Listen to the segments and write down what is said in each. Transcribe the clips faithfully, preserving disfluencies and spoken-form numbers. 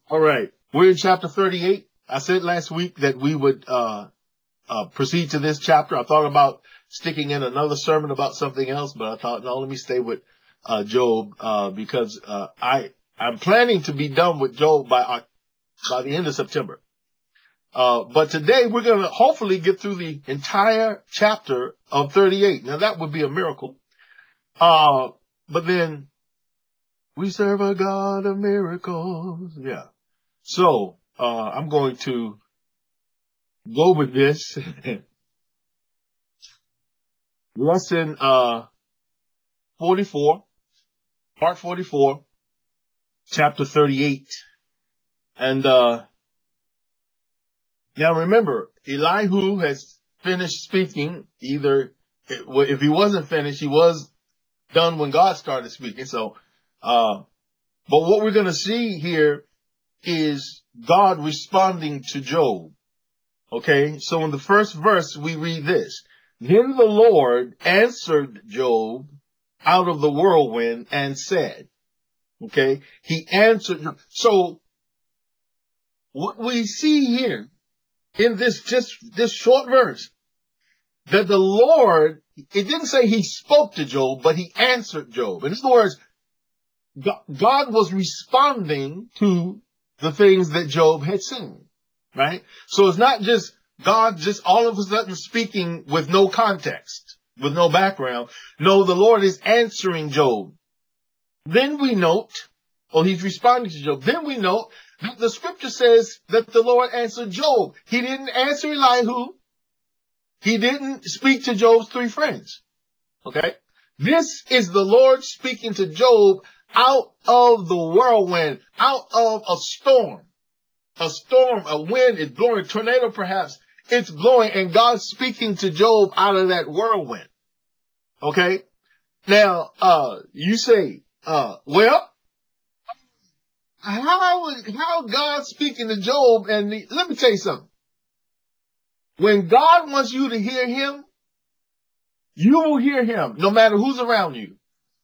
All right. We're in chapter thirty-eight. I said last week that we would uh, uh, proceed to this chapter. I thought about sticking in another sermon about something else, but I thought, no, let me stay with uh, Job uh, because uh, I, I'm planning to be done with Job by, uh, by the end of September. Uh, but today we're going to hopefully get through the entire chapter of thirty-eight. Now that would be a miracle. Uh, but then we serve a God of miracles. Yeah. So, uh, I'm going to go with this. Lesson, uh, forty-four, part forty-four, chapter thirty-eight. And, uh, now remember, Elihu has finished speaking. Either, if he wasn't finished, he was done when God started speaking. So, uh, but what we're going to see here is God responding to Job. Okay, so in the first verse, we read this. Then the Lord answered Job out of the whirlwind and said, okay, he answered. So what we see here in this, just this short verse, that the Lord, it didn't say he spoke to Job, but he answered Job. In other words, God was responding to the things that Job had seen, right? So it's not just God just all of a sudden speaking with no context, with no background. No, the Lord is answering Job. Then we note, or he's responding to Job. Then we note that the scripture says that the Lord answered Job. He didn't answer Elihu. He didn't speak to Job's three friends. Okay? This is the Lord speaking to Job out of the whirlwind, out of a storm. A storm, a wind is blowing, a tornado perhaps, it's blowing, and God's speaking to Job out of that whirlwind. Okay? Now, uh, you say, uh, well, how, how God speaking to Job, and the, let me tell you something. When God wants you to hear him, you will hear him, no matter who's around you.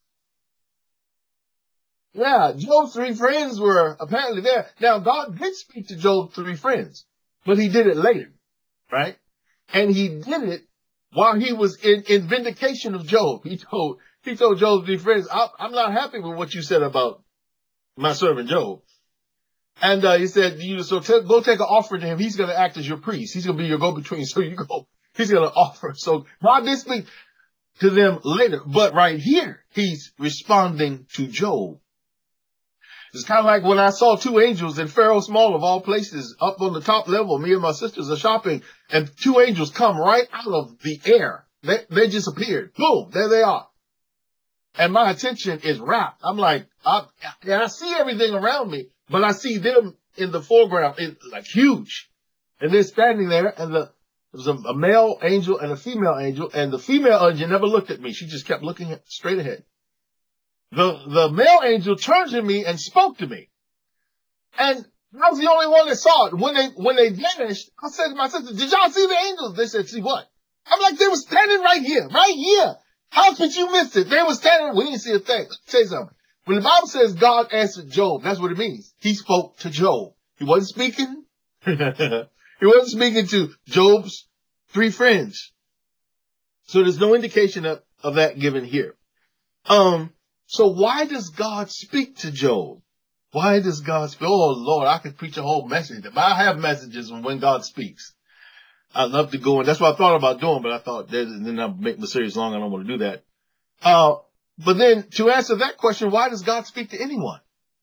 Yeah, Job's three friends were apparently there. Now, God did speak to Job's three friends, but he did it later, right? And he did it while he was in, in vindication of Job. He told, he told Job's three friends, I'm not happy with what you said about my servant Job. And, uh, he said, you so t- go take an offering to him. He's going to act as your priest. He's going to be your go-between. So you go, he's going to offer. So God did speak to them later, but right here, he's responding to Job. It's kind of like when I saw two angels in Pharaoh's Mall of all places up on the top level. Me and my sisters are shopping and two angels come right out of the air. They, they just appeared. Boom. There they are. And my attention is rapt. I'm like, I, and I see everything around me, but I see them in the foreground, in, like huge. And they're standing there and the, there was a, a male angel and a female angel, and the female angel never looked at me. She just kept looking straight ahead. The, the male angel turned to me and spoke to me. And I was the only one that saw it. When they, when they vanished, I said to my sister, did y'all see the angels? They said, see what? I'm like, they were standing right here, right here. How could you miss it? They were standing, we didn't see a thing. Let me tell you something. When the Bible says God answered Job, that's what it means. He spoke to Job. He wasn't speaking. He wasn't speaking to Job's three friends. So there's no indication of, of that given here. Um, So why does God speak to Job? Why does God speak? Oh, Lord, I could preach a whole message. But I have messages when God speaks. I love to go, and that's what I thought about doing, but I thought, then I'll make my series long. I don't want to do that. Uh, but then to answer that question, why does God speak to anyone?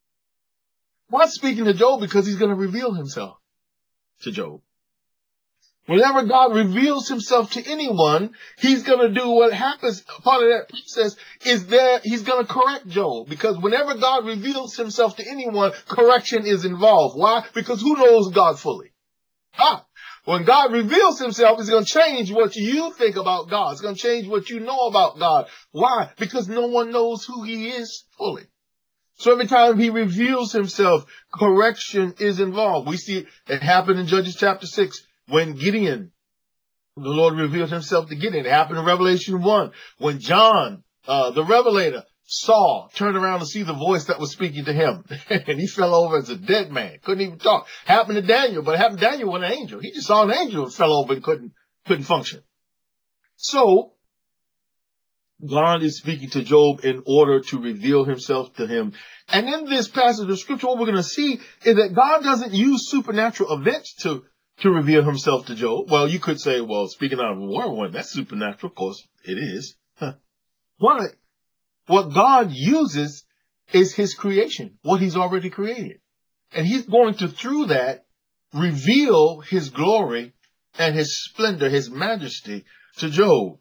God's speaking to Job because he's going to reveal himself to Job. Whenever God reveals himself to anyone, he's going to do what happens. Part of that process is there. He's going to correct Job, because whenever God reveals himself to anyone, correction is involved. Why? Because who knows God fully? Ah, when God reveals himself, it's going to change what you think about God. It's going to change what you know about God. Why? Because no one knows who he is fully. So every time he reveals himself, correction is involved. We see it happen in Judges chapter six. When Gideon, the Lord revealed himself to Gideon. It happened in Revelation one. When John, uh, the Revelator, Saul turned around to see the voice that was speaking to him, and he fell over as a dead man. Couldn't even talk. Happened to Daniel, but it happened to Daniel with an angel. He just saw an angel and fell over and couldn't, couldn't function. So, God is speaking to Job in order to reveal himself to him. And in this passage of scripture, what we're going to see is that God doesn't use supernatural events to, to reveal himself to Job. Well, you could say, well, speaking out of a whirlwind, that's supernatural. Of course, it is. Huh. But what God uses is his creation, what he's already created. And he's going to, through that, reveal his glory and his splendor, his majesty to Job.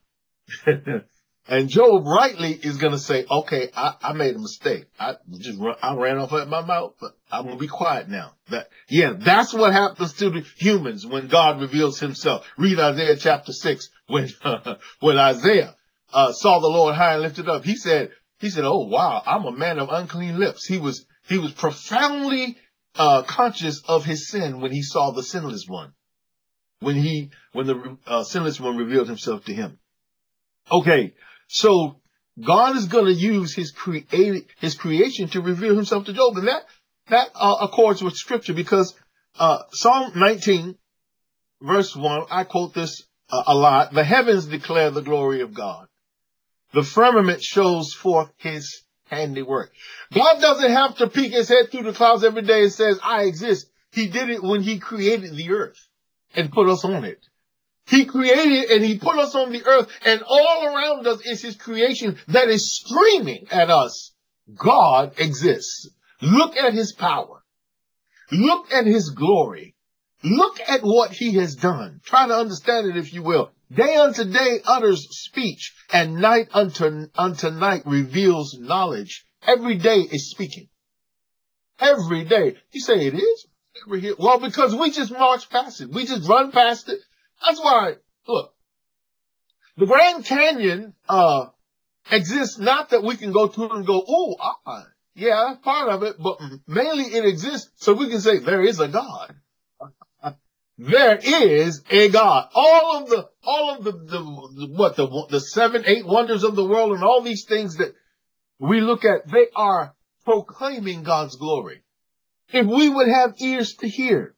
And Job rightly is going to say, okay, I, I made a mistake. I just run, I ran off at my mouth, but I'm going to be quiet now. That, yeah, that's what happens to the humans when God reveals himself. Read Isaiah chapter six when, uh, when Isaiah, uh, saw the Lord high and lifted up. He said, he said, oh, wow, I'm a man of unclean lips. He was, he was profoundly, uh, conscious of his sin when he saw the sinless one. When he, when the, uh, sinless one revealed himself to him. Okay. So God is going to use his created, his creation to reveal himself to Job. And that, that, uh, accords with scripture because, uh, Psalm nineteen verse one, I quote this uh, a lot. The heavens declare the glory of God. The firmament shows forth his handiwork. God doesn't have to peek his head through the clouds every day and says, I exist. He did it when he created the earth and put us on it. He created and he put us on the earth, and all around us is his creation that is screaming at us. God exists. Look at his power. Look at his glory. Look at what he has done. Try to understand it if you will. Day unto day utters speech, and night unto, unto night reveals knowledge. Every day is speaking. Every day. You say it is? Well, because we just march past it. We just run past it. That's why, look, the Grand Canyon, uh, exists not that we can go to it and go, oh, ah, yeah, that's part of it, but mainly it exists so we can say there is a God. There is a God. All of the, all of the, the, what, the, the seven, eight wonders of the world and all these things that we look at, they are proclaiming God's glory. If we would have ears to hear.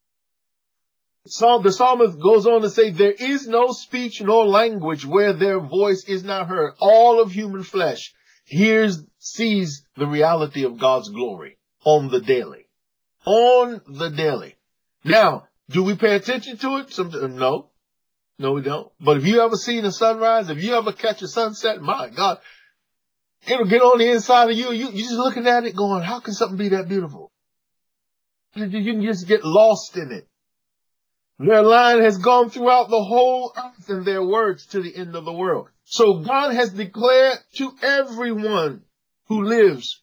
So the psalmist goes on to say, there is no speech nor language where their voice is not heard. All of human flesh hears, sees the reality of God's glory on the daily. On the daily. Now, do we pay attention to it? Some, no. No, we don't. But if you ever seen a sunrise, if you ever catch a sunset, my God, it'll get on the inside of you. You, you're just looking at it going, how can something be that beautiful? You, you can just get lost in it. Their line has gone throughout the whole earth and their words to the end of the world. So God has declared to everyone who lives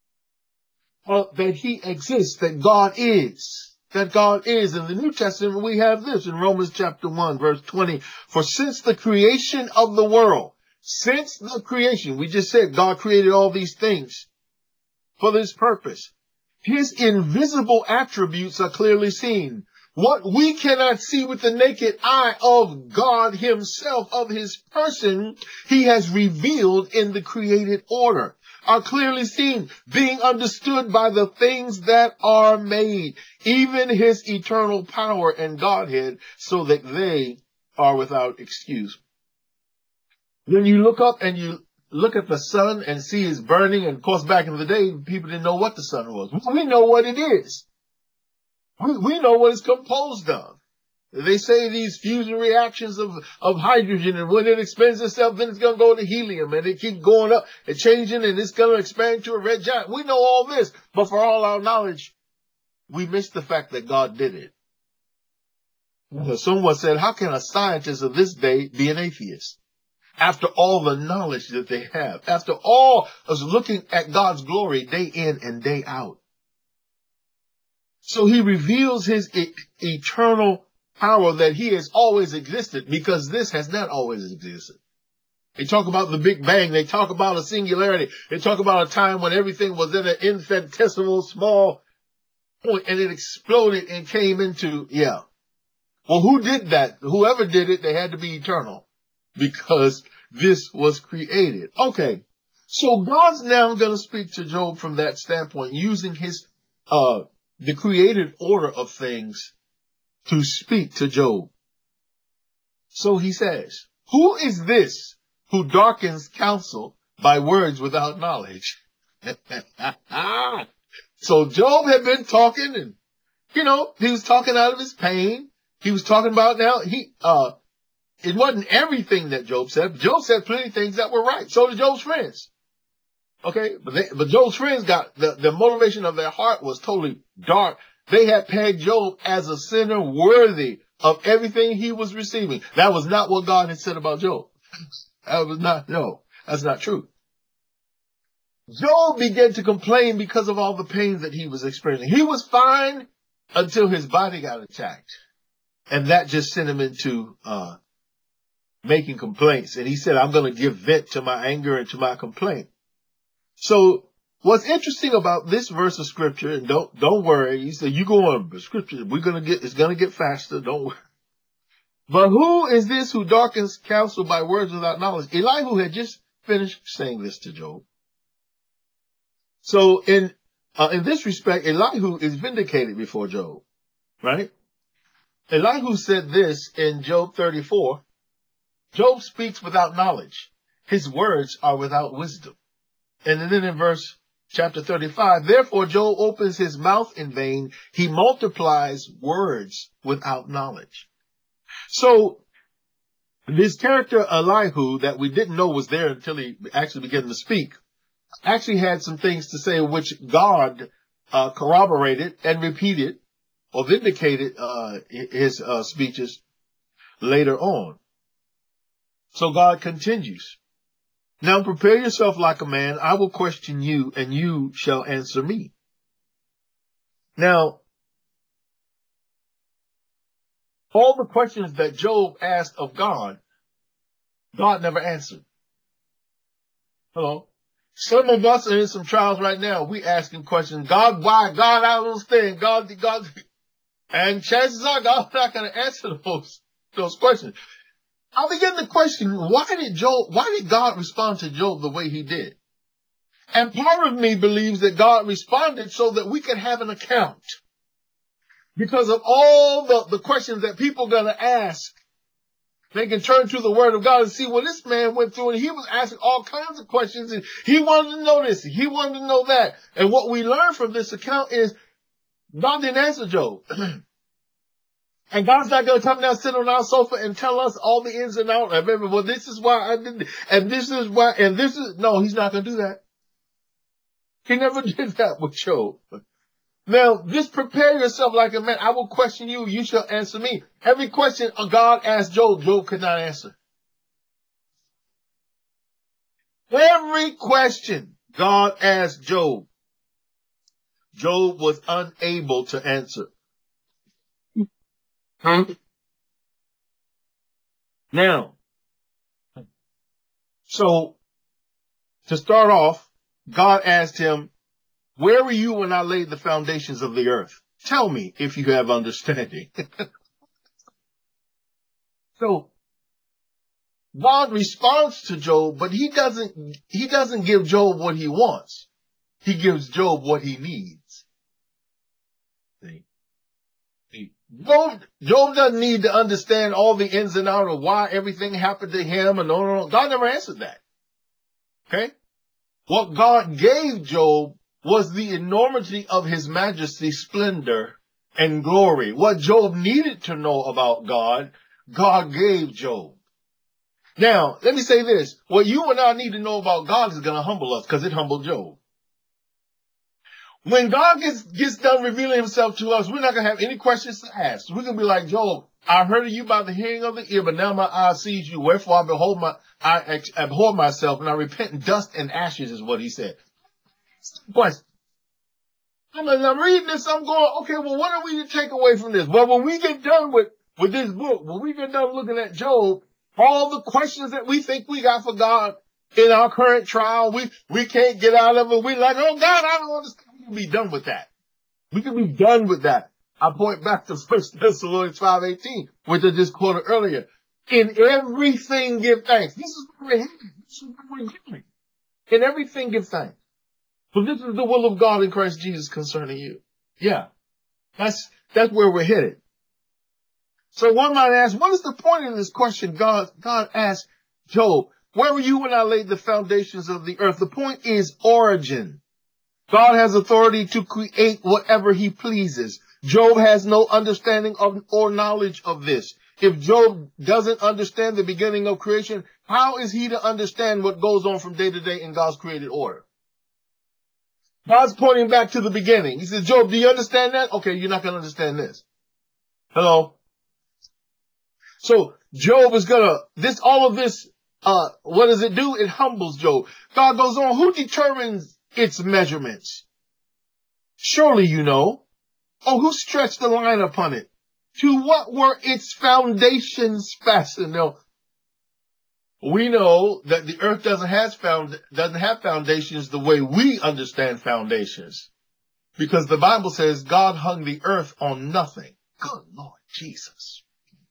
uh, that he exists, that God is, that God is. In the New Testament, we have this in Romans chapter one, verse twenty. For since the creation of the world, since the creation, we just said God created all these things for this purpose. His invisible attributes are clearly seen. What we cannot see with the naked eye of God himself, of his person, he has revealed in the created order, are clearly seen, being understood by the things that are made, even his eternal power and Godhead, so that they are without excuse. When you look up and you look at the sun and see it's burning, and of course back in the day, people didn't know what the sun was. We know what it is. We, we know what it's composed of. They say these fusion reactions of, of hydrogen, and when it expands itself, then it's going to go to helium, and it keeps going up and changing, and it's going to expand to a red giant. We know all this, but for all our knowledge, we miss the fact that God did it. Mm-hmm. Someone said, how can a scientist of this day be an atheist? After all the knowledge that they have, after all us looking at God's glory day in and day out. So he reveals his e- eternal power that he has always existed, because this has not always existed. They talk about the Big Bang. They talk about a singularity. They talk about a time when everything was in an infinitesimal small point and it exploded and came into, yeah. Well, who did that? Whoever did it, they had to be eternal, because this was created. Okay. So God's now going to speak to Job from that standpoint, using his, uh, the created order of things to speak to Job. So he says, who is this who darkens counsel by words without knowledge? So Job had been talking, and, you know, he was talking out of his pain. He was talking about now, he, uh, it wasn't everything that Job said. Job said plenty of things that were right. So did Job's friends. Okay. But they, but Job's friends got the, the motivation of their heart was totally dark. They had pegged Job as a sinner worthy of everything he was receiving. That was not what God had said about Job. That was not, no, that's not true. Job began to complain because of all the pain that he was experiencing. He was fine until his body got attacked. And that just sent him into, uh, making complaints. And he said, I'm going to give vent to my anger and to my complaint. So what's interesting about this verse of scripture, and don't, don't worry. He said, you go on, but scripture, we're going to get, it's going to get faster. Don't worry. But who is this who darkens counsel by words without knowledge? Elihu had just finished saying this to Job. So in, uh, in this respect, Elihu is vindicated before Job, right? Elihu said this in Job thirty-four. Job speaks without knowledge. His words are without wisdom. And then in verse chapter thirty-five, therefore Job opens his mouth in vain. He multiplies words without knowledge. So this character Elihu that we didn't know was there until he actually began to speak, actually had some things to say which God uh, corroborated and repeated or vindicated uh, his uh, speeches later on. So God continues. Now prepare yourself like a man. I will question you, and you shall answer me. Now, all the questions that Job asked of God, God never answered. Hello? Some of us are in some trials right now. We asking questions. God, why? God, I don't understand. God, God. And chances are God's not going to answer those, those questions. I begin to question, why did Job, why did God respond to Job the way he did? And part of me believes that God responded so that we could have an account. Because of all the, the questions that people are going to ask, they can turn to the word of God and see what this man went through. And he was asking all kinds of questions, and he wanted to know this, he wanted to know that. And what we learn from this account is God didn't answer Job. And God's not going to come down, sit on our sofa and tell us all the ins and outs of everything. Well, this is why I did, and this is why, and this is, no, he's not going to do that. He never did that with Job. Now, just prepare yourself like a man. I will question you, you shall answer me. Every question God asked Job, Job could not answer. Every question God asked Job, Job was unable to answer. Hmm? Now, so to start off, God asked him, where were you when I laid the foundations of the earth? Tell me if you have understanding. So God responds to Job, but he doesn't, he doesn't give Job what he wants. He gives Job what he needs. See? Job, Job doesn't need to understand all the ins and outs of why everything happened to him. And no, no, no. God never answered that. Okay? What God gave Job was the enormity of his majesty, splendor, and glory. What Job needed to know about God, God gave Job. Now, let me say this. What you and I need to know about God is going to humble us, because it humbled Job. When God gets, gets done revealing himself to us, we're not going to have any questions to ask. We're going to be like, Job, I heard of you by the hearing of the ear, but now my eye sees you. Wherefore I behold my, I abhor myself, and I repent in dust and ashes, is what he said. Question. I'm, I'm reading this, I'm going, okay, well, what are we to take away from this? Well, when we get done with, with this book, when we get done looking at Job, all the questions that we think we got for God in our current trial, we, we can't get out of it. We're like, oh God, I don't understand. We can be done with that. We can be done with that. I point back to First Thessalonians five eighteen, which I just quoted earlier. In everything give thanks. This is what we're having. This is what we're doing. In everything give thanks. For this is the will of God in Christ Jesus concerning you. Yeah. That's, that's where we're headed. So one might ask, what is the point in this question? God, God asked Job, where were you when I laid the foundations of the earth? The point is origin. God has authority to create whatever he pleases. Job has no understanding of or knowledge of this. If Job doesn't understand the beginning of creation, how is he to understand what goes on from day to day in God's created order? God's pointing back to the beginning. He says, Job, do you understand that? Okay, you're not going to understand this. Hello? So Job is going to, this, all of this, uh, what does it do? It humbles Job. God goes on, who determines its measurements? Surely you know. Oh, who stretched the line upon it? To what were its foundations fastened? Now, we know that the earth doesn't have found, doesn't have foundations the way we understand foundations. Because the Bible says God hung the earth on nothing. Good Lord Jesus.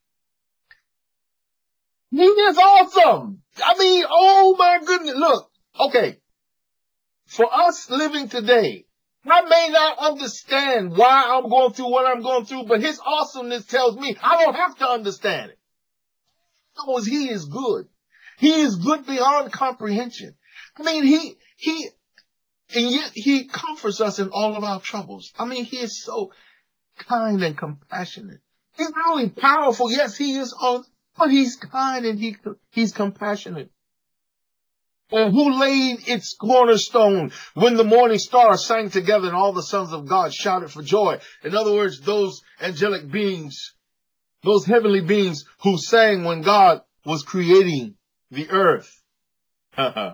He is awesome. I mean, oh my goodness. Look, okay. For us living today, I may not understand why I'm going through what I'm going through, but his awesomeness tells me I don't have to understand it. Because he is good. He is good beyond comprehension. I mean, he, he, and yet he comforts us in all of our troubles. I mean, he is so kind and compassionate. He's not only powerful, yes, he is on, but he's kind and he, he's compassionate. And who laid its cornerstone when the morning stars sang together and all the sons of God shouted for joy? In other words, those angelic beings, those heavenly beings who sang when God was creating the earth. So,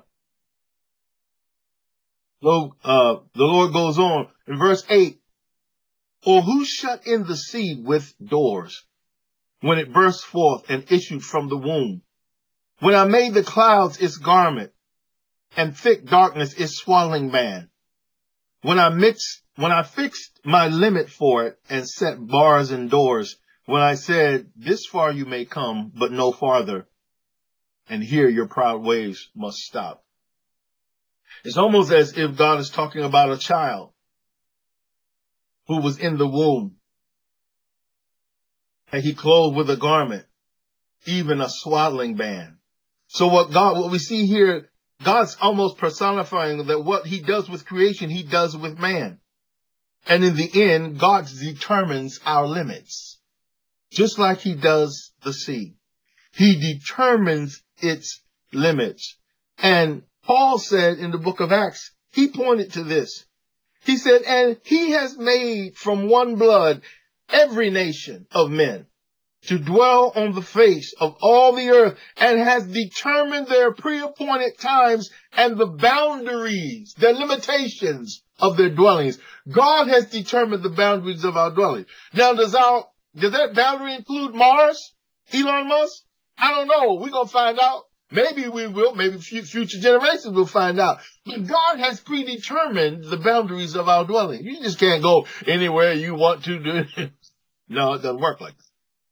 uh, the Lord goes on in verse eight. Or who shut in the sea with doors when it burst forth and issued from the womb? When I made the clouds its garment, and thick darkness its swaddling band. When I mixed, when I fixed my limit for it and set bars and doors, when I said, this far you may come, but no farther, and here your proud waves must stop. It's almost as if God is talking about a child who was in the womb, and he clothed with a garment, even a swaddling band. So what God, what we see here, God's almost personifying that what he does with creation, he does with man. And in the end, God determines our limits, just like he does the sea. He determines its limits. And Paul said in the book of Acts, he pointed to this. He said, and he has made from one blood every nation of men to dwell on the face of all the earth, and has determined their pre-appointed times and the boundaries, the limitations of their dwellings. God has determined the boundaries of our dwelling. Now, does our, does that boundary include Mars? Elon Musk? I don't know. We're going to find out. Maybe we will. Maybe future generations will find out. But God has predetermined the boundaries of our dwelling. You just can't go anywhere you want to do it. No, it doesn't work like that.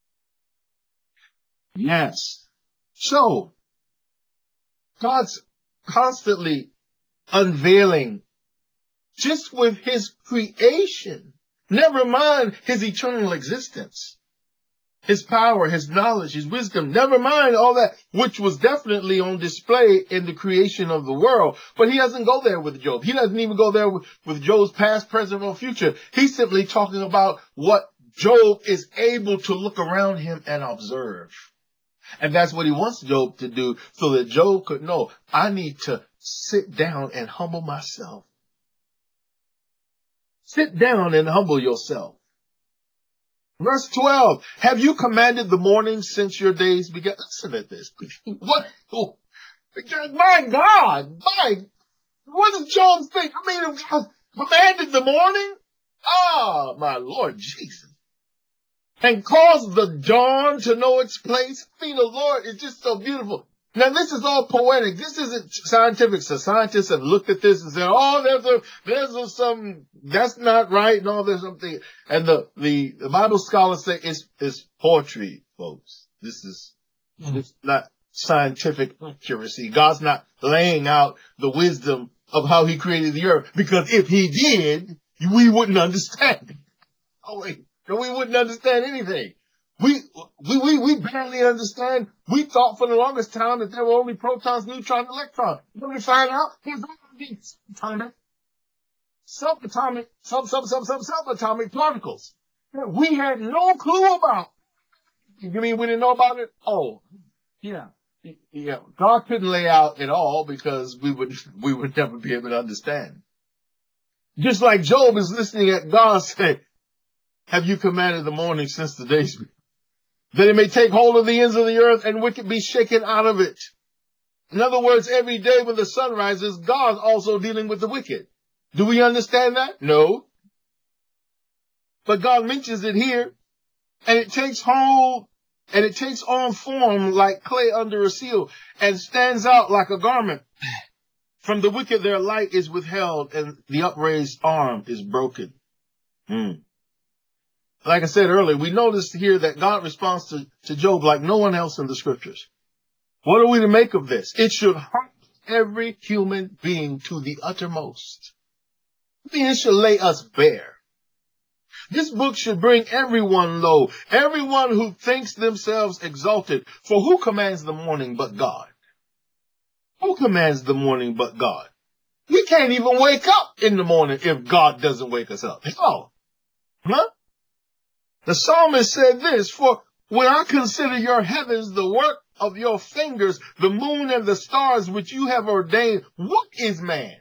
Yes. So, God's constantly unveiling just with his creation, never mind his eternal existence, his power, his knowledge, his wisdom, never mind all that, which was definitely on display in the creation of the world. But he doesn't go there with Job. He doesn't even go there with, with Job's past, present, or future. He's simply talking about what Job is able to look around him and observe. And that's what he wants Job to do, so that Job could know, I need to sit down and humble myself. Sit down and humble yourself. Verse twelve, have you commanded the morning since your days began? Listen at this. What? Oh, my God, my, what does Job think? I mean, God commanded the morning? Ah, oh, my Lord Jesus. And caused the dawn to know its place. I mean, the Lord is just so beautiful. Now, this is all poetic. This isn't scientific. So scientists have looked at this and said, oh, there's a, there's a some, that's not right. No, there's something. And the, the, the Bible scholars say it's, it's poetry, folks. This is, mm. it's not scientific accuracy. God's not laying out the wisdom of how he created the earth, because if he did, we wouldn't understand. Oh, wait, we wouldn't understand anything. We, we, we, we barely understand. We thought for the longest time that there were only protons, neutrons, electrons. Then we find out there's only subatomic, subatomic, sub, sub, sub, sub, subatomic particles that we had no clue about. You mean we didn't know about it? Oh, yeah. Yeah. God couldn't lay out it all because we would, we would never be able to understand. Just like Job is listening at God say, have you commanded the morning since the days began, that it may take hold of the ends of the earth and wicked be shaken out of it? In other words, every day when the sun rises, God's also dealing with the wicked. Do we understand that? No. But God mentions it here, and it takes hold, and it takes on form like clay under a seal, and stands out like a garment. From the wicked their light is withheld, and the upraised arm is broken. Hmm. Like I said earlier, we noticed here that God responds to, to Job like no one else in the scriptures. What are we to make of this? It should haunt every human being to the uttermost. I mean, it should lay us bare. This book should bring everyone low, everyone who thinks themselves exalted. For who commands the morning but God? Who commands the morning but God? We can't even wake up in the morning if God doesn't wake us up. Oh, huh? The psalmist said this, for when I consider your heavens, the work of your fingers, the moon and the stars which you have ordained, what is man?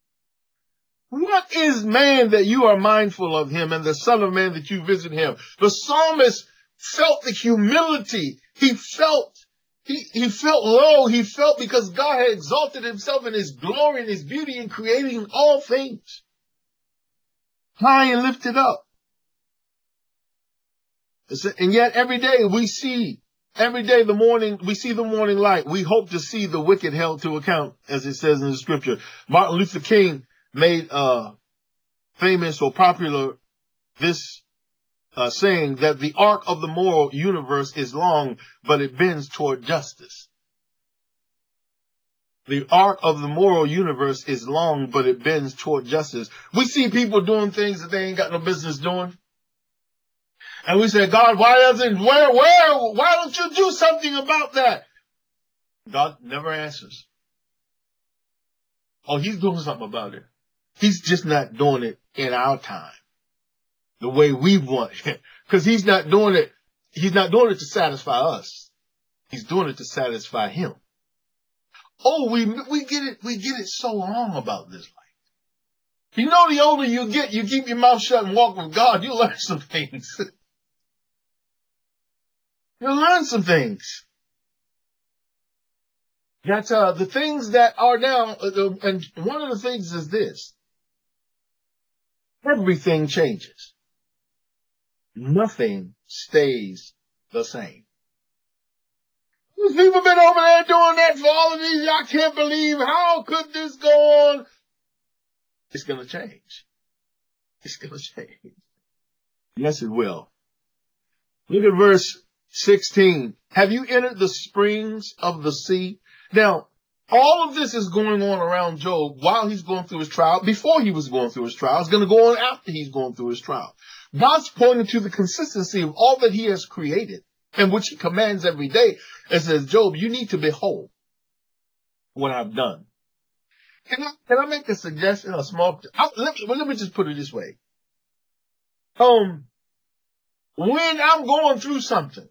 What is man that you are mindful of him, and the son of man that you visit him? The psalmist felt the humility. He felt, he, he felt low. He felt because God had exalted himself in his glory and his beauty in creating all things. High and lifted up. And yet every day we see, every day the morning, we see the morning light. We hope to see the wicked held to account, as it says in the scripture. Martin Luther King made uh famous or popular this uh saying that the arc of the moral universe is long, but it bends toward justice. The arc of the moral universe is long, but it bends toward justice. We see people doing things that they ain't got no business doing. And we say, God, why doesn't, where, where, why don't you do something about that? God never answers. Oh, he's doing something about it. He's just not doing it in our time, the way we want it. Because he's not doing it, he's not doing it to satisfy us. He's doing it to satisfy him. Oh, we, we get it, we get it so wrong about this life. You know, the older you get, you keep your mouth shut and walk with God, you'll learn some things. You'll learn some things. That's uh, the things that are now, uh, and one of the things is this. Everything changes. Nothing stays the same. These people been over there doing that for all of these. I can't believe, how could this go on? It's going to change. It's going to change. Yes, it will. Look at verse sixteen. Have you entered the springs of the sea? Now, all of this is going on around Job while he's going through his trial, before he was going through his trial. It's going to go on after he's going through his trial. God's pointing to the consistency of all that he has created, and which he commands every day, and says, Job, you need to behold what I've done. Can I, can I make a suggestion, a small, I, let, well, let me just put it this way. Um, when I'm going through something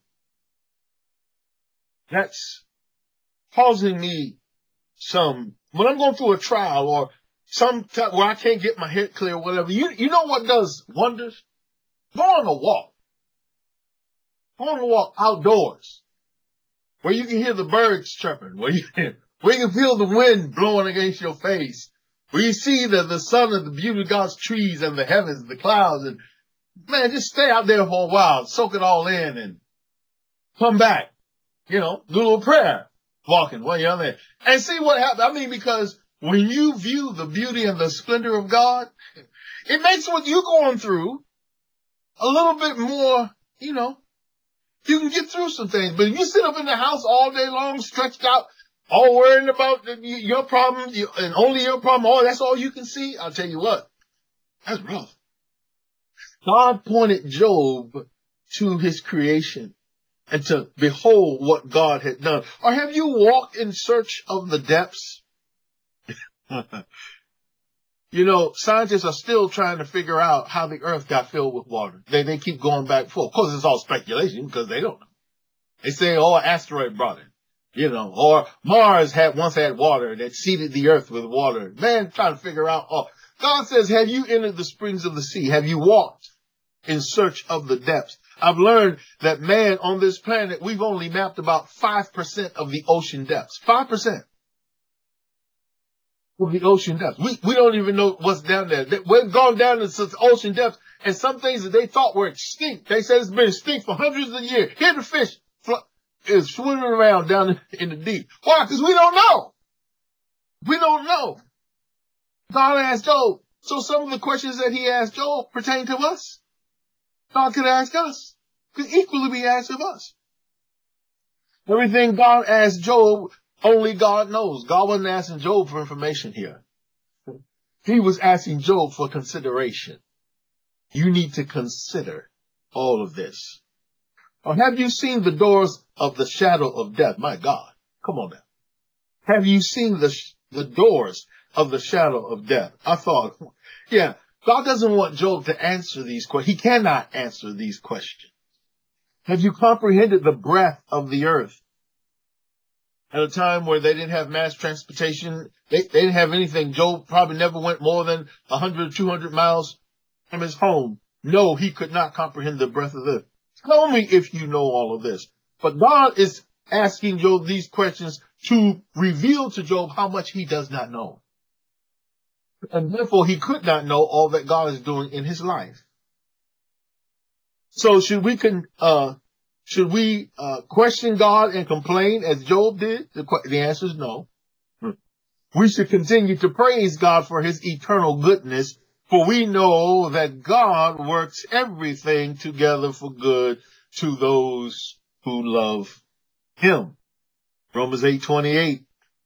that's causing me some, when I'm going through a trial or some time where I can't get my head clear or whatever, you, you know what does wonders? Go on a walk. Go on a walk outdoors where you can hear the birds chirping, where you can, where you can feel the wind blowing against your face, where you see the, the sun and the beauty of God's trees and the heavens and the clouds. And man, just stay out there for a while, soak it all in and come back, you know, do a little prayer, walking while you're there and see what happens. I mean, because when you view the beauty and the splendor of God, it makes what you're going through a little bit more, you know, You can get through some things. But if you sit up in the house all day long, stretched out, all worrying about the, your problems and only your problem, oh, that's all you can see, I'll tell you what, that's rough. God pointed Job to his creation and to behold what God had done. Or have you walked in search of the depths? You know, scientists are still trying to figure out how the earth got filled with water. They they keep going back and forth. Of course, it's all speculation because they don't know. They say, oh, an asteroid brought it. You know, or Mars had once had water that seeded the earth with water. Man, trying to figure out. Oh, God says, have you entered the springs of the sea? Have you walked in search of the depths? I've learned that man on this planet, we've only mapped about five percent of the ocean depths. five percent of the ocean depths. We, we don't even know what's down there. We've gone down to the ocean depths, and some things that they thought were extinct, they said it's been extinct for hundreds of years. Here the fish is swimming around down in the deep. Why? Because we don't know. We don't know. God asked Job. So some of the questions that he asked Job pertain to us. God could ask us. Could equally be asked of us. Everything God asked Job, only God knows. God wasn't asking Job for information here. He was asking Job for consideration. You need to consider all of this. Or have you seen the doors of the shadow of death? My God, come on now. Have you seen the, the doors of the shadow of death? I thought, yeah, God doesn't want Job to answer these questions. He cannot answer these questions. Have you comprehended the breadth of the earth? At a time where they didn't have mass transportation, they, they didn't have anything. Job probably never went more than one hundred, two hundred miles from his home. No, he could not comprehend the breadth of the earth. Tell me if you know all of this. But God is asking Job these questions to reveal to Job how much he does not know. And therefore, he could not know all that God is doing in his life. So should we con, uh, should we uh, question God and complain as Job did? The, the answer is no. We should continue to praise God for his eternal goodness, for we know that God works everything together for good to those who love him. Romans eight twenty-eight.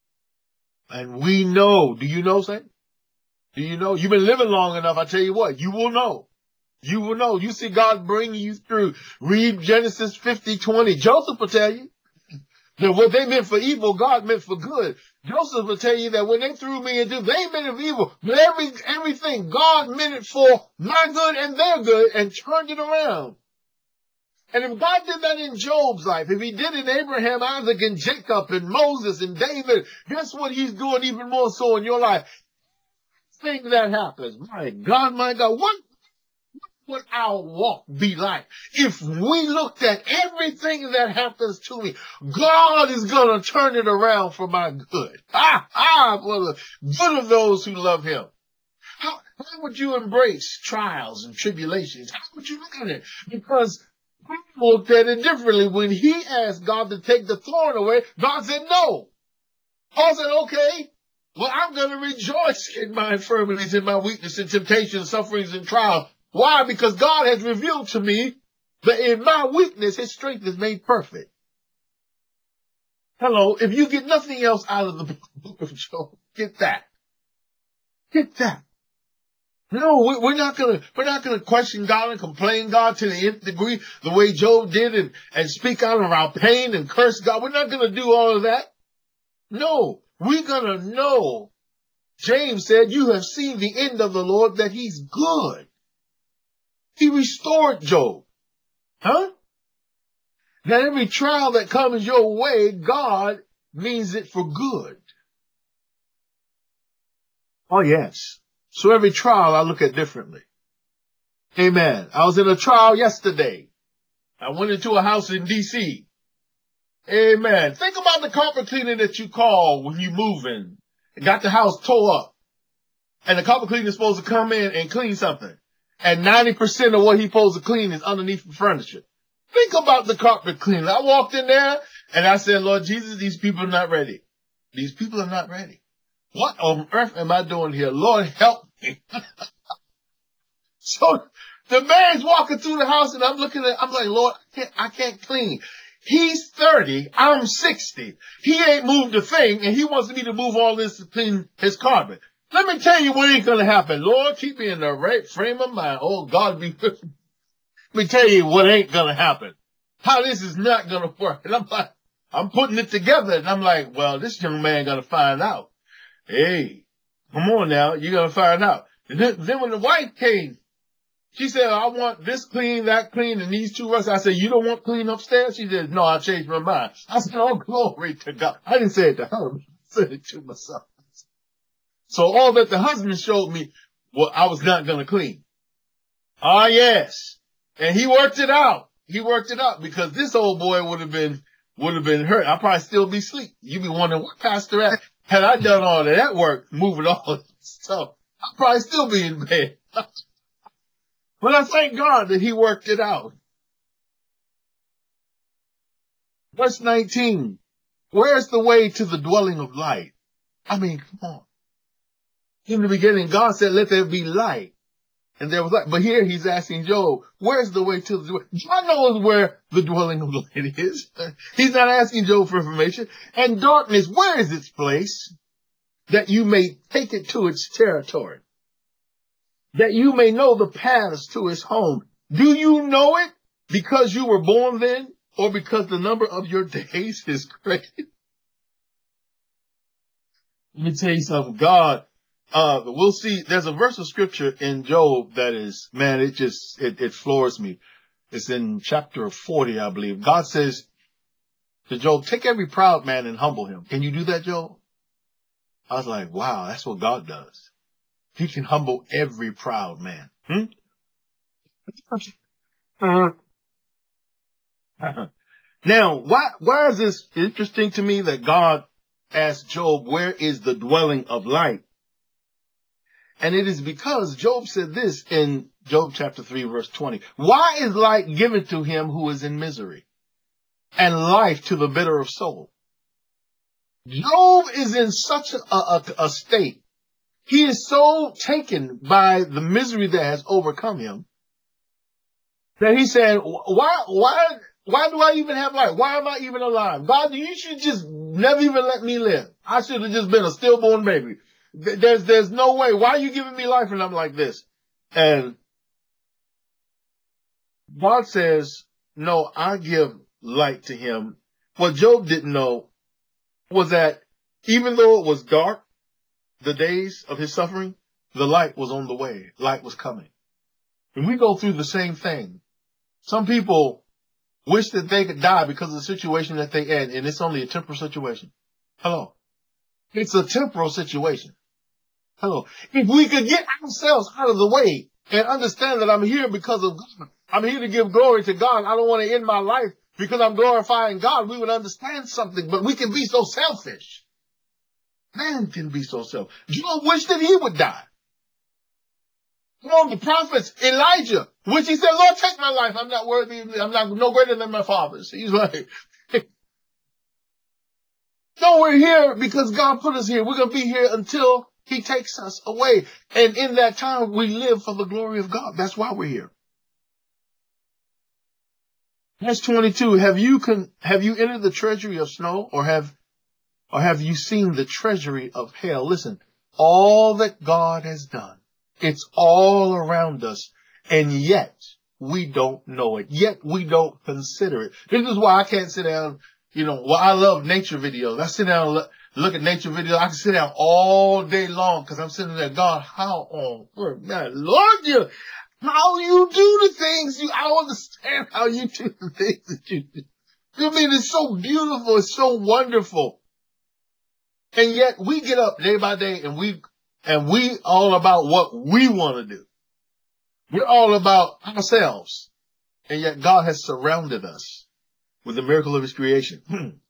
And we know, do you know, Saint? Do you know? You've been living long enough, I tell you what, you will know. You will know. You see God bringing you through. Read Genesis fifty twenty. Joseph will tell you that what they meant for evil, God meant for good. Joseph will tell you that when they threw me into, they meant it for evil. But every, everything, God meant it for my good and their good and turned it around. And if God did that in Job's life, if he did in Abraham, Isaac, and Jacob, and Moses, and David, guess what he's doing even more so in your life? Think that happens. My God, my God, what would our walk be like if we looked at everything that happens to me? God is going to turn it around for my good. Ah, ah, for the good of those who love him. How, how would you embrace trials and tribulations? How would you look at it? Because people looked at it differently. When he asked God to take the thorn away, God said no. Paul said, okay, well, I'm going to rejoice in my infirmities, in my weakness, in temptation, sufferings, and trials. Why? Because God has revealed to me that in my weakness, his strength is made perfect. Hello, if you get nothing else out of the book of Job, get that. Get that. No, we're not gonna, we're not gonna question God and complain God to the nth degree the way Job did and, and speak out of our pain and curse God. We're not gonna do all of that. No, we're gonna know. James said, you have seen the end of the Lord, that he's good. He restored Job. Huh? That every trial that comes your way, God means it for good. Oh, yes. So every trial I look at differently. Amen. I was in a trial yesterday. I went into a house in D C Amen. Think about the carpet cleaner that you call when you move in and got the house tore up. And the carpet cleaner is supposed to come in and clean something. And ninety percent of what he's supposed to clean is underneath the furniture. Think about the carpet cleaner. I walked in there and I said, Lord Jesus, these people are not ready. These people are not ready. What on earth am I doing here? Lord, help me. So The man's walking through the house and I'm looking at, I'm like, Lord, I can't, I can't clean. He's thirty. I'm sixty. He ain't moved a thing and he wants me to move all this to clean his carpet. Let me tell you what ain't going to happen. Lord, keep me in the right frame of mind. Oh, God be with me. Let me tell you what ain't going to happen. How this is not going to work. And I'm like, I'm putting it together and I'm like, well, this young man going to find out. Hey, come on now. You're going to find out. And then, then when the wife came, she said, I want this clean, that clean, and these two rugs. I said, you don't want clean upstairs? She said, no, I changed my mind. I said, oh, glory to God. I didn't say it to her. I said it to myself. So all that the husband showed me, well, I was not going to clean. Ah, yes. And he worked it out. He worked it out because this old boy would have been, would have been hurt. I'd probably still be asleep. You'd be wondering, what pastor at? Had I done all of that work, moving all this stuff, I'd probably still be in bed. But I thank God that he worked it out. Verse nineteen. Where's the way to the dwelling of light? I mean, come on. In the beginning, God said, let there be light. And there was light. But here he's asking Job, where's the way to the dwelling? God knows where the dwelling of light is. He's not asking Job for information. And darkness, where is its place? That you may take it to its territory. That you may know the paths to his home. Do you know it because you were born then, or because the number of your days is great? Let me tell you something. God, uh, we'll see. There's a verse of scripture in Job that is, man, it just, it, it floors me. It's in chapter forty, I believe. God says to Job, take every proud man and humble him. Can you do that, Job? I was like, wow, that's what God does. He can humble every proud man. Hmm? Now, why, why is this interesting to me that God asked Job, where is the dwelling of light? And it is because Job said this in Job chapter three, verse twenty. Why is light given to him who is in misery, and life to the bitter of soul? Job is in such a, a, a state. He is so taken by the misery that has overcome him that he said, why, why, why do I even have life? Why am I even alive? God, you should just never even let me live. I should have just been a stillborn baby. There's, there's no way. Why are you giving me life? And I'm like this. And God says, no, I give light to him. What Job didn't know was that even though it was dark, the days of his suffering, the light was on the way. Light was coming. And we go through the same thing. Some people wish that they could die because of the situation that they in, and it's only a temporal situation. Hello. It's a temporal situation. Hello. If we could get ourselves out of the way and understand that I'm here because of God, I'm here to give glory to God. I don't want to end my life because I'm glorifying God. We would understand something, but we can be so selfish. Man can be so selfish. Job wished that he would die. Come on, the prophets, Elijah, which he said, Lord, take my life. I'm not worthy. I'm not no greater than my fathers. He's like, no, we're here because God put us here. We're going to be here until he takes us away. And in that time, we live for the glory of God. That's why we're here. Verse twenty-two, have you con- have you entered the treasury of snow, or have Or have you seen the treasury of hell? Listen, all that God has done, it's all around us, and yet we don't know it. Yet we don't consider it. This is why I can't sit down, you know, well, I love nature videos. I sit down and look, look at nature videos. I can sit down all day long because I'm sitting there, God, how on earth, man, Lord, you, how you do the things you, I understand how you do the things that you do. I mean, it's so beautiful. It's so wonderful. And yet we get up day by day and we, and we all about what we want to do. We're all about ourselves. And yet God has surrounded us with the miracle of his creation.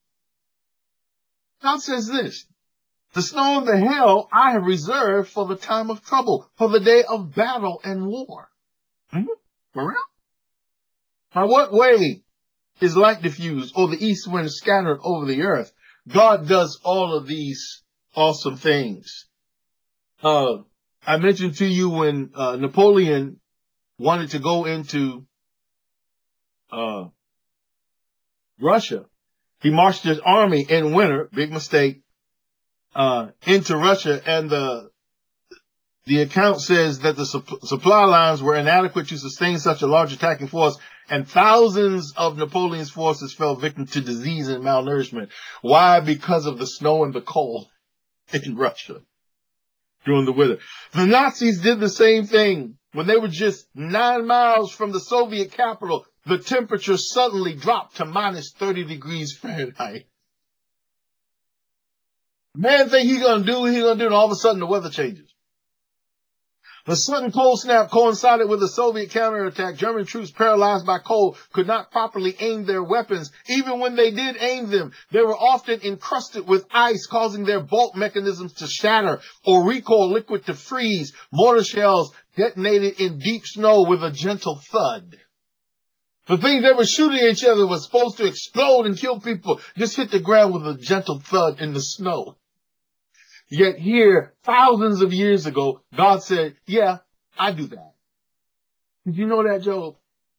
God says this, the snow and the hail I have reserved for the time of trouble, for the day of battle and war. Hmm? For real? By what way is light diffused, or the east wind scattered over the earth? God does all of these awesome things. Uh, I mentioned to you when uh, Napoleon wanted to go into uh, Russia. He marched his army in winter, big mistake, uh, into Russia, and the the account says that the su- supply lines were inadequate to sustain such a large attacking force, and thousands of Napoleon's forces fell victim to disease and malnourishment. Why? Because of the snow and the cold in Russia during the winter. The Nazis did the same thing. When they were just nine miles from the Soviet capital, the temperature suddenly dropped to minus thirty degrees Fahrenheit. Man think he's gonna do what he's gonna do, and all of a sudden the weather changes. The sudden cold snap coincided with the Soviet counterattack. German troops, paralyzed by cold, could not properly aim their weapons. Even when they did aim them, they were often encrusted with ice, causing their bolt mechanisms to shatter or recoil liquid to freeze. Mortar shells detonated in deep snow with a gentle thud. The things that were shooting at each other was supposed to explode and kill people, just hit the ground with a gentle thud in the snow. Yet here, thousands of years ago, God said, yeah, I do that. Did you know that, Job?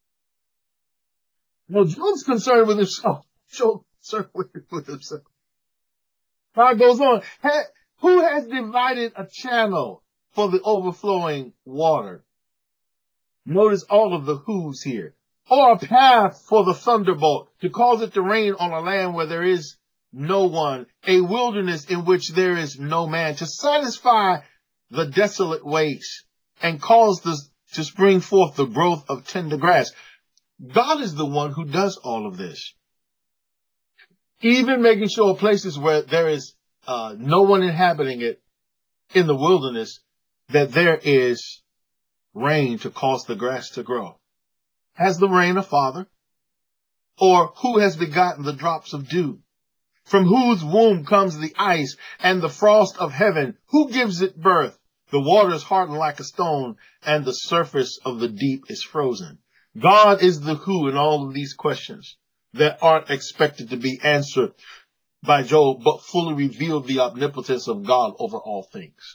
No, Job's concerned with himself. Job's concerned with himself. God goes on. Who has divided a channel for the overflowing water? Notice all of the who's here. Or a path for the thunderbolt, to cause it to rain on a land where there is no one, a wilderness in which there is no man, to satisfy the desolate waste and cause the, to spring forth the growth of tender grass. God is the one who does all of this. Even making sure places where there is uh, no one inhabiting it in the wilderness, that there is rain to cause the grass to grow. Has the rain a father? Or who has begotten the drops of dew? From whose womb comes the ice and the frost of heaven? Who gives it birth? The waters harden like a stone, and the surface of the deep is frozen. God is the who in all of these questions that aren't expected to be answered by Job, but fully reveal the omnipotence of God over all things.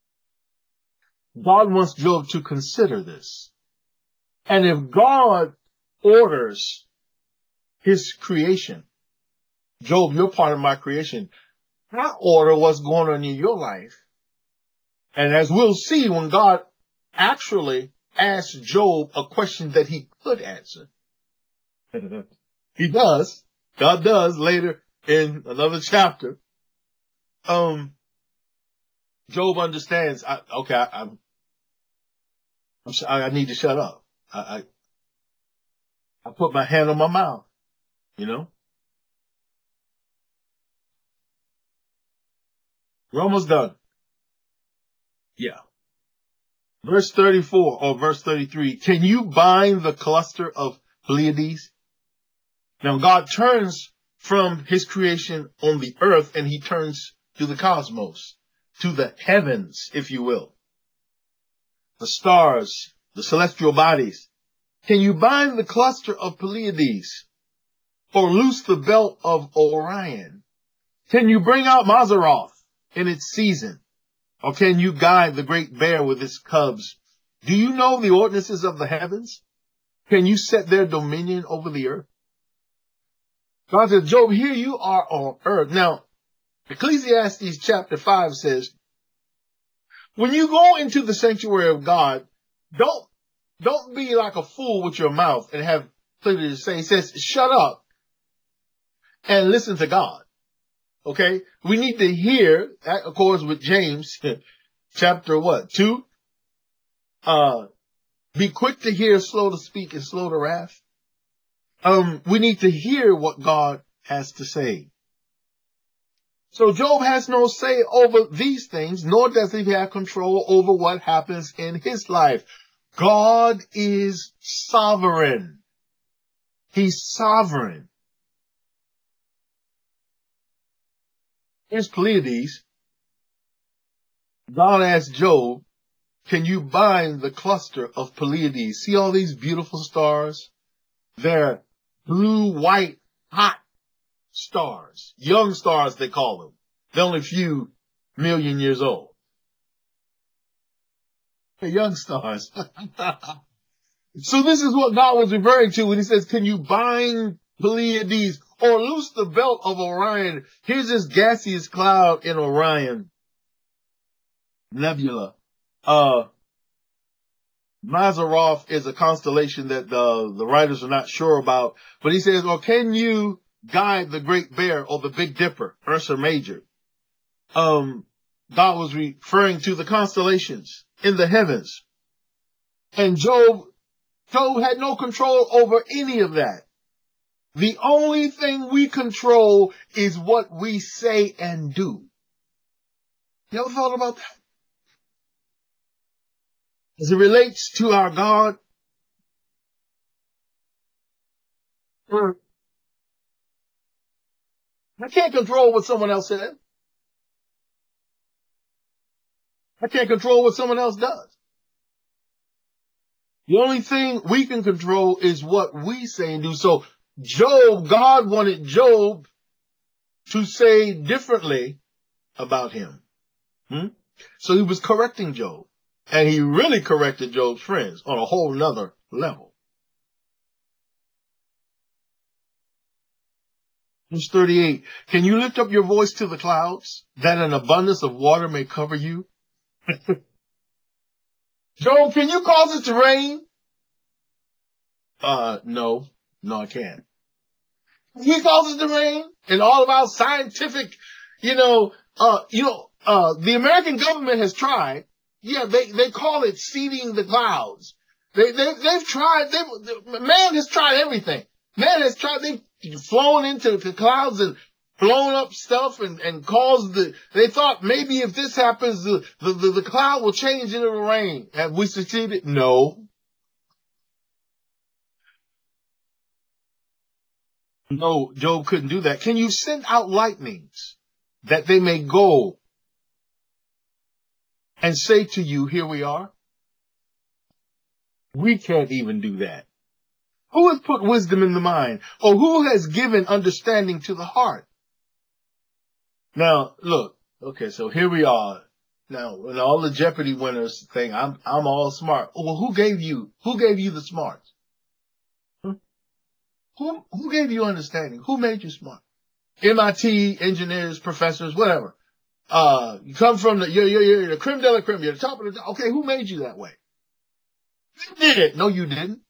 God wants Job to consider this. And if God orders his creation, Job, you're part of my creation, I order what's going on in your life. And as we'll see, when God actually asked Job a question that he could answer, he does, God does later in another chapter, um, Job understands, I, okay, I, I'm, I'm, I need to shut up. I, I, I put my hand on my mouth, you know? We're almost done. Yeah. Verse thirty-four or verse thirty-three. Can you bind the cluster of Pleiades? Now God turns from his creation on the earth and he turns to the cosmos, to the heavens, if you will. The stars, the celestial bodies. Can you bind the cluster of Pleiades or loose the belt of Orion? Can you bring out Mazzaroth in its season? Or can you guide the great bear with its cubs? Do you know the ordinances of the heavens? Can you set their dominion over the earth? God says, Job, here you are on earth. Now, Ecclesiastes chapter five says, when you go into the sanctuary of God, don't, don't be like a fool with your mouth and have plenty to say. He says, shut up and listen to God. Okay, we need to hear, that of course, with James, chapter what, two? Uh, be quick to hear, slow to speak, and slow to wrath. Um, we need to hear what God has to say. So Job has no say over these things, nor does he have control over what happens in his life. God is sovereign. He's sovereign. Here's Pleiades. God asked Job, can you bind the cluster of Pleiades? See all these beautiful stars? They're blue, white, hot stars. Young stars, they call them. They're only a few million years old. They're young stars. So this is what God was referring to when he says, can you bind Pleiades or loose the belt of Orion? Here's this gaseous cloud in Orion Nebula. Uh, Mazzaroth is a constellation that the, the writers are not sure about, but he says, or can you guide the Great Bear or the Big Dipper, Ursa Major? Um, God was referring to the constellations in the heavens. And Job, Job had no control over any of that. The only thing we control is what we say and do. You ever thought about that? As it relates to our God, I can't control what someone else says. I can't control what someone else does. The only thing we can control is what we say and do. So Job, God wanted Job to say differently about him. Hmm? So he was correcting Job. And he really corrected Job's friends on a whole nother level. Verse thirty-eight, can you lift up your voice to the clouds, that an abundance of water may cover you? Job, can you cause it to rain? Uh, no. No, I can't. Can you cause it to rain? And all of our scientific, you know, uh, you know, uh, the American government has tried. Yeah, they, they call it seeding the clouds. They, they, they've tried, they, man has tried everything. Man has tried, they've flown into the clouds and blown up stuff and, and caused the, they thought maybe if this happens, the, the, the, the cloud will change into rain. Have we succeeded? No. No, Job couldn't do that. Can you send out lightnings that they may go and say to you, here we are? We can't even do that. Who has put wisdom in the mind? Or who has given understanding to the heart? Now, look, okay, so here we are. Now, when all the Jeopardy winners think, I'm, I'm all smart. Well, who gave you, who gave you the smarts? Hmm? Who, who gave you understanding? Who made you smart? M I T, engineers, professors, whatever. Uh, you come from the, you're, you're, you're the creme de la creme. You're the top of the, okay, who made you that way? You did it. No, you didn't.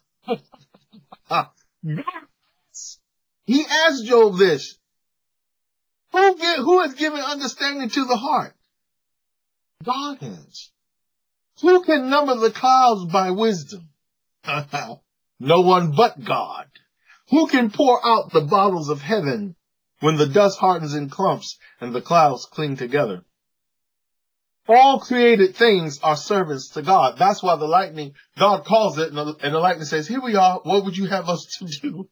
He asked Job this. Who, give, who has given understanding to the heart? God has. Who can number the clouds by wisdom? No one but God. Who can pour out the bottles of heaven when the dust hardens in clumps and the clouds cling together? All created things are servants to God. That's why the lightning, God calls it, and the, and the lightning says, here we are. What would you have us to do?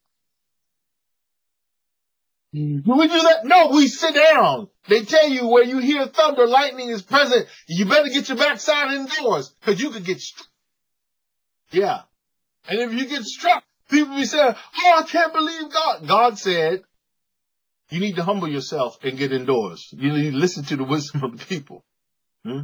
Do we do that? No, we sit down. They tell you where you hear thunder, lightning is present. You better get your backside indoors because you could get struck. Yeah. And if you get struck, people be saying, oh, I can't believe God. God said, you need to humble yourself and get indoors. You need to listen to the wisdom of the people. Hmm?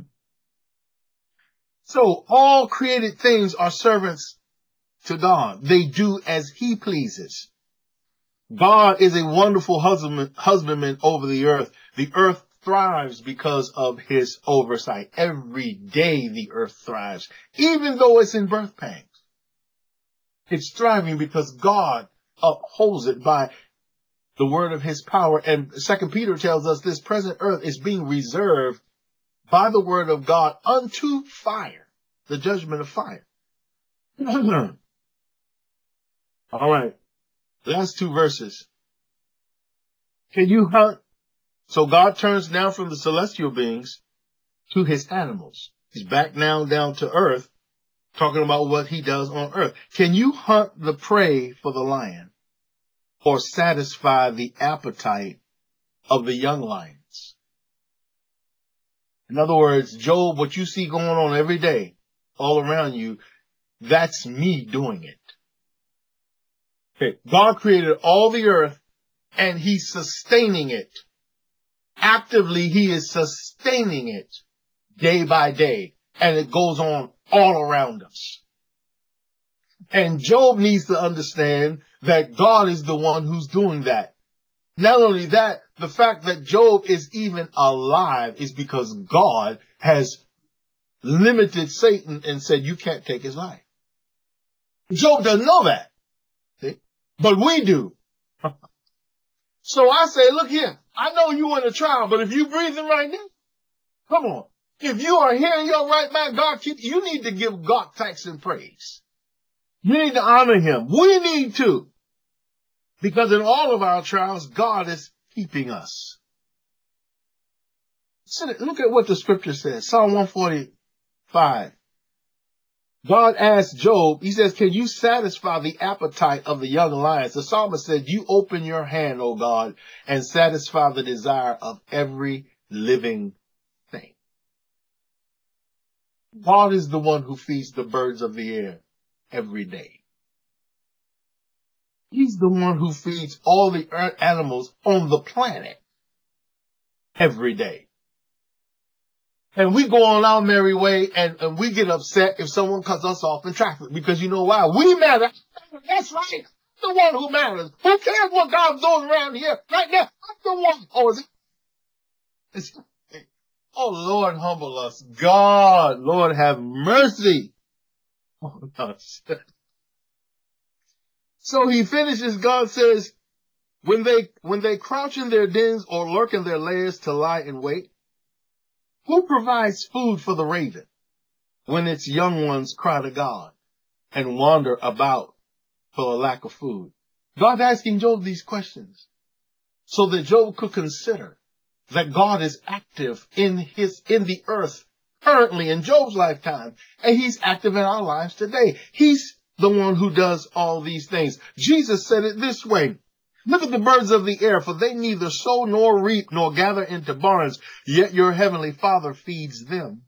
So all created things are servants to God. They do as he pleases. God is a wonderful husbandman, husbandman over the earth. The earth thrives because of his oversight. Every day the earth thrives, even though it's in birth pangs. It's thriving because God upholds it by the word of his power. And Second Peter tells us this present earth is being reserved by the word of God unto fire, the judgment of fire. All right. Last two verses. Can you hunt? So God turns now from the celestial beings to his animals. He's back now down to earth, talking about what he does on earth. Can you hunt the prey for the lion or satisfy the appetite of the young lions? In other words, Job, what you see going on every day all around you, that's me doing it. Okay. God created all the earth and he's sustaining it. Actively, he is sustaining it day by day. And it goes on all around us. And Job needs to understand that God is the one who's doing that. Not only that, the fact that Job is even alive is because God has limited Satan and said, you can't take his life. Job doesn't know that. See? But we do. So I say, look here, I know you in a trial, but if you breathing right now, come on. If you are here in your right mind, God, you need to give God thanks and praise. You need to honor him. We need to. Because in all of our trials, God is keeping us. Look at what the scripture says. Psalm one forty-five. God asked Job, he says, can you satisfy the appetite of the young lions? The psalmist said, you open your hand, O God, and satisfy the desire of every living thing. God is the one who feeds the birds of the air every day. He's the one who feeds all the earth animals on the planet every day. And we go on our merry way and, and we get upset if someone cuts us off in traffic because you know why? We matter. That's right. I'm the one who matters. Who cares what God's doing around here? Right now, I'm the one. Oh, is it? It's, oh, Lord, humble us. God, Lord, have mercy. Oh, gosh. So he finishes, God says, when they, when they crouch in their dens or lurk in their lairs to lie in wait, who provides food for the raven when its young ones cry to God and wander about for a lack of food? God asking Job these questions so that Job could consider that God is active in his, in the earth currently in Job's lifetime, and he's active in our lives today. He's the one who does all these things. Jesus said it this way. Look at the birds of the air, for they neither sow nor reap nor gather into barns, yet your heavenly Father feeds them.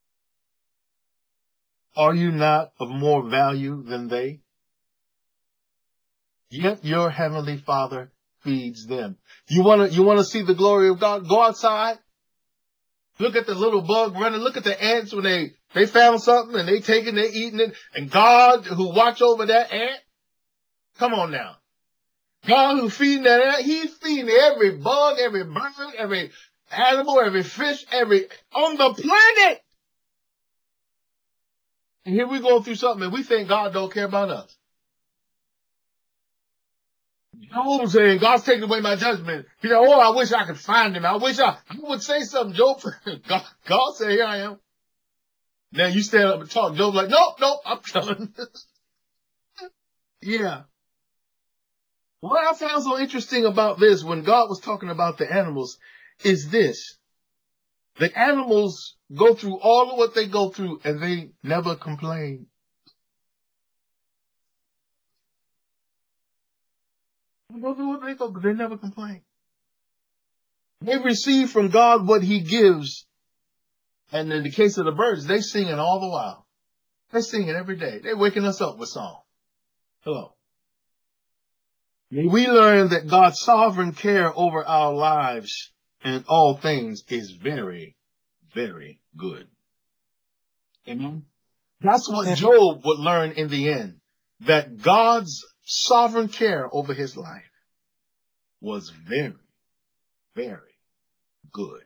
Are you not of more value than they? Yet your heavenly Father feeds them. You want to, you want to see the glory of God? Go outside. Look at the little bug running. Look at the ants when they, they found something and they take it, they're eating it. And God who watch over that ant. Come on now. God who feeding that ant, he's feeding every bug, every bird, every animal, every fish, every, on the planet. And here we go through something and we think God don't care about us. Job saying, God's taking away my judgment. You know, oh, I wish I could find him. I wish I, I would say something, Job. God, God said, here I am. Now you stand up and talk. Job's like, nope, nope, I'm coming. Yeah. What I found so interesting about this, when God was talking about the animals, is this. The animals go through all of what they go through, and they never complain. They go through what they go, but they never complain. They receive from God what he gives. And in the case of the birds, they sing it all the while. They sing it every day. They're waking us up with song. Hello. We learn that God's sovereign care over our lives and all things is very, very good. Amen. That's what Job would learn in the end, that God's sovereign care over his life was very, very good.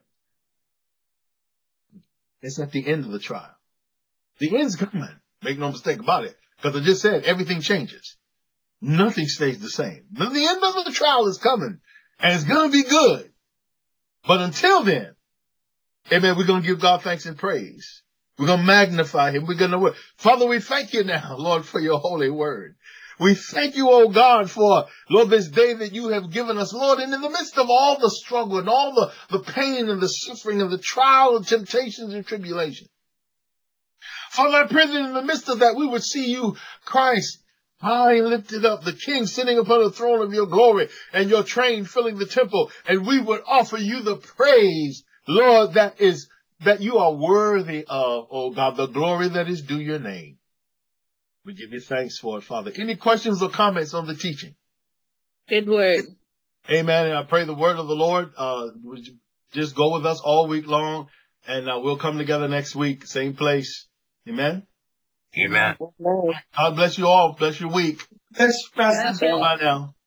It's at the end of the trial. The end's coming. Make no mistake about it. Because I just said everything changes. Nothing stays the same. The end of the trial is coming, and it's going to be good. But until then, amen, we're going to give God thanks and praise. We're going to magnify him. We're going to work. Father, we thank you now, Lord, for your holy word. We thank you, oh God, for, Lord, this day that you have given us, Lord, and in the midst of all the struggle and all the, the pain and the suffering and the trial and temptations and tribulation. Father, I pray that in the midst of that, we would see you, Christ, high and lifted up, the King sitting upon the throne of your glory and your train filling the temple. And we would offer you the praise, Lord, that is, that you are worthy of, oh God, the glory that is due your name. We give you thanks for it, Father. Any questions or comments on the teaching? Good word. Amen. And I pray the word of the Lord, uh, would just go with us all week long. And uh, we'll come together next week, same place. Amen. Amen. God bless you all. Bless your week. Bless you, Pastor. Bye now.